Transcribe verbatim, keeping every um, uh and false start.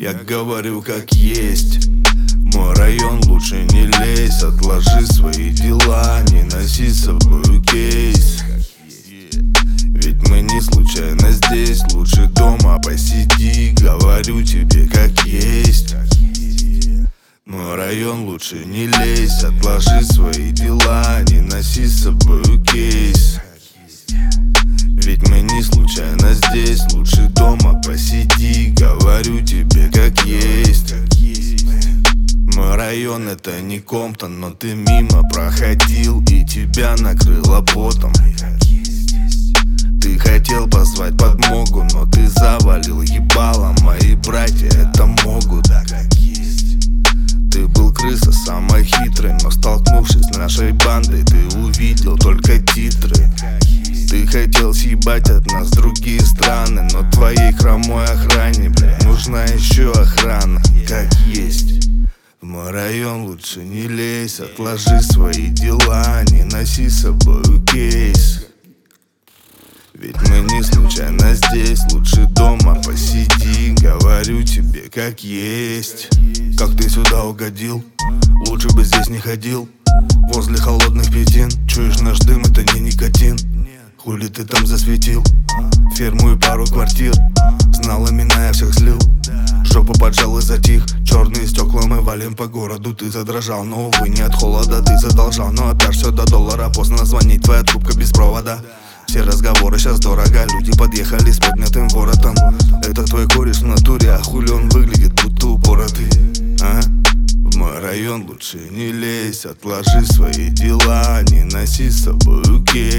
Я говорю как есть. В мой район лучше не лезь. Отложи свои дела, не носи с собой кейс. Ведь мы не случайно здесь. Лучше дома посиди, говорю тебе как есть. В мой район лучше не лезь. Отложи свои дела, не носи с собой кейс. Ведь мы не случайно здесь. Лучше дома посиди, говорю тебе как есть. Мой район это не Комптон, но ты мимо проходил и тебя накрыло потом. Ты хотел позвать подмогу, но ты завалил ебалом. Мои братья это могут. Ты был крыса самой хитрой, но столкнувшись с нашей бандой, ты увидел только титры. Ты хотел съебать от нас другие страны, но твоей хромой охране, бля, нужна еще охрана, как есть. В мой район лучше не лезь. Отложи свои дела, не носи с собой кейс. Ведь мы не случайно здесь. Лучше дома посиди, говорю тебе как есть. Как ты сюда угодил? Лучше бы здесь не ходил. Возле холодных пятин чуешь наш дым, это не никотин. Хули ты там засветил? Ферму и пару квартир. Знал имена, я всех слил. Жопу поджал и затих. Черные стекла мы валим по городу. Ты задрожал, но увы, не от холода. Ты задолжал, но опять все до доллара. Поздно звонить, твоя трубка без провода. Все разговоры сейчас дорого. Люди подъехали с поднятым воротом. Это твой кореш в натуре, а хули он выглядит будто упоротый, а? В мой район лучше не лезь. Отложи свои дела, не носи с собой кейс.